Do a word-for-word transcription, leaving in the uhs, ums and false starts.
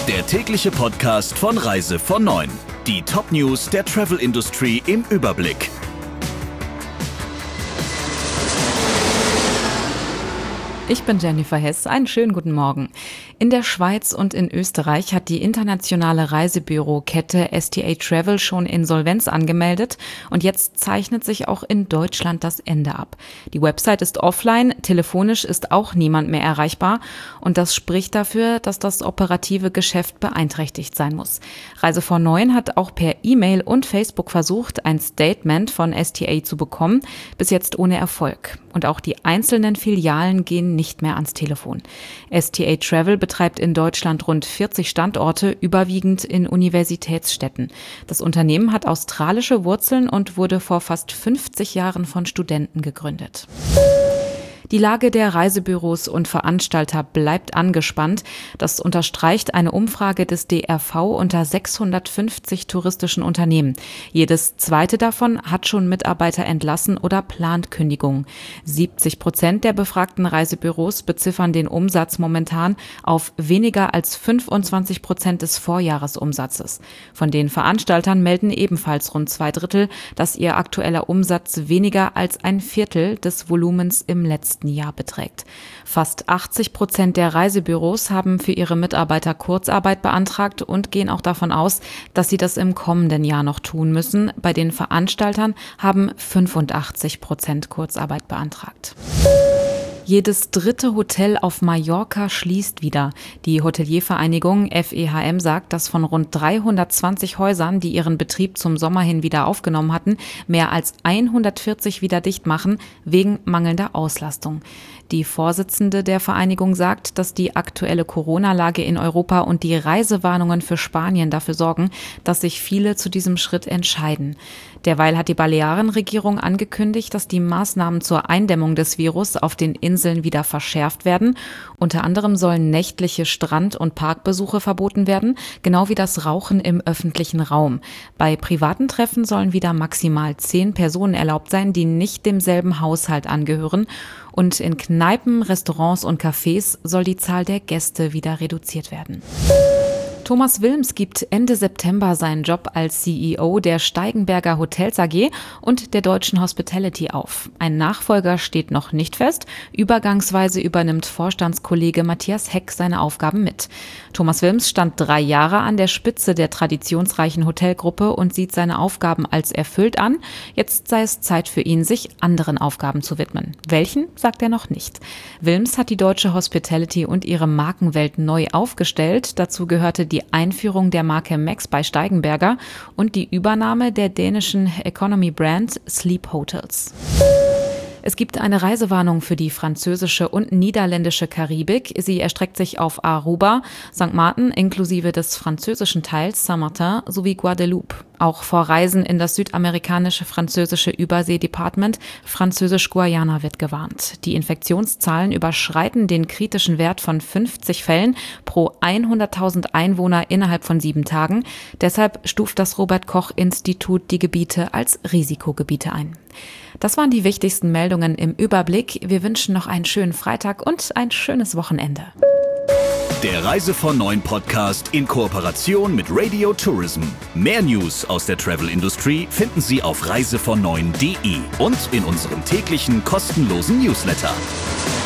Der tägliche Podcast von Reise von neun. Die Top-News der Travel-Industrie im Überblick. Ich bin Jennifer Hess. Einen schönen guten Morgen. In der Schweiz und in Österreich hat die internationale Reisebürokette S T A Travel schon Insolvenz angemeldet und jetzt zeichnet sich auch in Deutschland das Ende ab. Die Website ist offline, telefonisch ist auch niemand mehr erreichbar und das spricht dafür, dass das operative Geschäft beeinträchtigt sein muss. Reise von neun hat auch per E-Mail und Facebook versucht, ein Statement von S T A zu bekommen, bis jetzt ohne Erfolg. Und auch die einzelnen Filialen gehen nicht mehr ans Telefon. S T A Travel betreibt in Deutschland rund vierzig Standorte, überwiegend in Universitätsstädten. Das Unternehmen hat australische Wurzeln und wurde vor fast fünfzig Jahren von Studenten gegründet. Die Lage der Reisebüros und Veranstalter bleibt angespannt. Das unterstreicht eine Umfrage des D R V unter sechshundertfünfzig touristischen Unternehmen. Jedes zweite davon hat schon Mitarbeiter entlassen oder plant Kündigungen. siebzig Prozent der befragten Reisebüros beziffern den Umsatz momentan auf weniger als fünfundzwanzig Prozent des Vorjahresumsatzes. Von den Veranstaltern melden ebenfalls rund zwei Drittel, dass ihr aktueller Umsatz weniger als ein Viertel des Volumens im letzten Jahr beträgt. Fast achtzig Prozent der Reisebüros haben für ihre Mitarbeiter Kurzarbeit beantragt und gehen auch davon aus, dass sie das im kommenden Jahr noch tun müssen. Bei den Veranstaltern haben fünfundachtzig Prozent Kurzarbeit beantragt. Jedes dritte Hotel auf Mallorca schließt wieder. Die Hoteliervereinigung F E H M sagt, dass von rund dreihundertzwanzig Häusern, die ihren Betrieb zum Sommer hin wieder aufgenommen hatten, mehr als hundertvierzig wieder dicht machen, wegen mangelnder Auslastung. Die Vorsitzende der Vereinigung sagt, dass die aktuelle Corona-Lage in Europa und die Reisewarnungen für Spanien dafür sorgen, dass sich viele zu diesem Schritt entscheiden. Derweil hat die Balearenregierung angekündigt, dass die Maßnahmen zur Eindämmung des Virus auf den Inseln wieder verschärft werden. Unter anderem sollen nächtliche Strand- und Parkbesuche verboten werden, genau wie das Rauchen im öffentlichen Raum. Bei privaten Treffen sollen wieder maximal zehn Personen erlaubt sein, die nicht demselben Haushalt angehören. Und in Kneipen, Restaurants und Cafés soll die Zahl der Gäste wieder reduziert werden. Thomas Wilms gibt Ende September seinen Job als C E O der Steigenberger Hotels A G und der Deutschen Hospitality auf. Ein Nachfolger steht noch nicht fest. Übergangsweise übernimmt Vorstandskollege Matthias Heck seine Aufgaben mit. Thomas Wilms stand drei Jahre an der Spitze der traditionsreichen Hotelgruppe und sieht seine Aufgaben als erfüllt an. Jetzt sei es Zeit für ihn, sich anderen Aufgaben zu widmen. Welchen, sagt er noch nicht. Wilms hat die Deutsche Hospitality und ihre Markenwelt neu aufgestellt. Dazu gehörte die Die Einführung der Marke Max bei Steigenberger und die Übernahme der dänischen Economy-Brand Sleep Hotels. Es gibt eine Reisewarnung für die französische und niederländische Karibik. Sie erstreckt sich auf Aruba, Sankt Martin inklusive des französischen Teils Saint-Martin sowie Guadeloupe. Auch vor Reisen in das südamerikanische französische Überseedepartement Französisch-Guayana wird gewarnt. Die Infektionszahlen überschreiten den kritischen Wert von fünfzig Fällen pro hunderttausend Einwohner innerhalb von sieben Tagen. Deshalb stuft das Robert-Koch-Institut die Gebiete als Risikogebiete ein. Das waren die wichtigsten Meldungen im Überblick. Wir wünschen noch einen schönen Freitag und ein schönes Wochenende. Der Reise von neun Podcast in Kooperation mit Radio Tourism. Mehr News aus der Travel-Industrie finden Sie auf reise von neun punkt de und in unserem täglichen kostenlosen Newsletter.